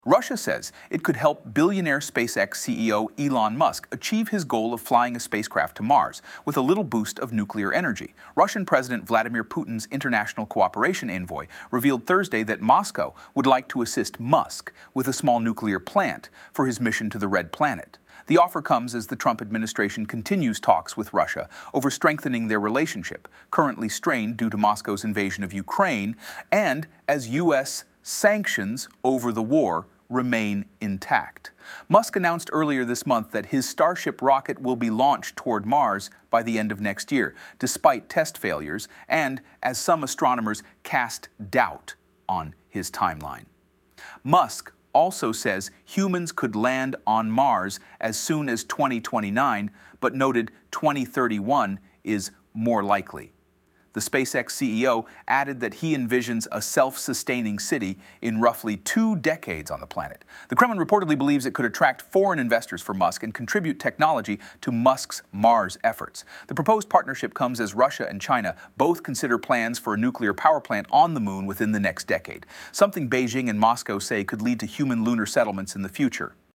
Russia says it could help billionaire SpaceX CEO Elon Musk achieve his goal of flying a spacecraft to Mars with a little boost of nuclear energy. Russian President Vladimir Putin's international cooperation envoy revealed Thursday that Moscow would like to assist Musk with a small nuclear plant for his mission to the Red Planet. The offer comes as the Trump administration continues talks with Russia over strengthening their relationship, currently strained due to Moscow's invasion of Ukraine, and as U.S. sanctions over the war remain intact. Musk announced earlier this month that his Starship rocket will be launched toward Mars by the end of next year, despite test failures, and as some astronomers cast doubt on his timeline. Musk also says humans could land on Mars as soon as 2029, but noted 2031 is more likely. The SpaceX CEO added that he envisions a self-sustaining city in roughly 2 decades on the planet. The Kremlin reportedly believes it could attract foreign investors for Musk and contribute technology to Musk's Mars efforts. The proposed partnership comes as Russia and China both consider plans for a nuclear power plant on the moon within the next decade, something Beijing and Moscow say could lead to human lunar settlements in the future.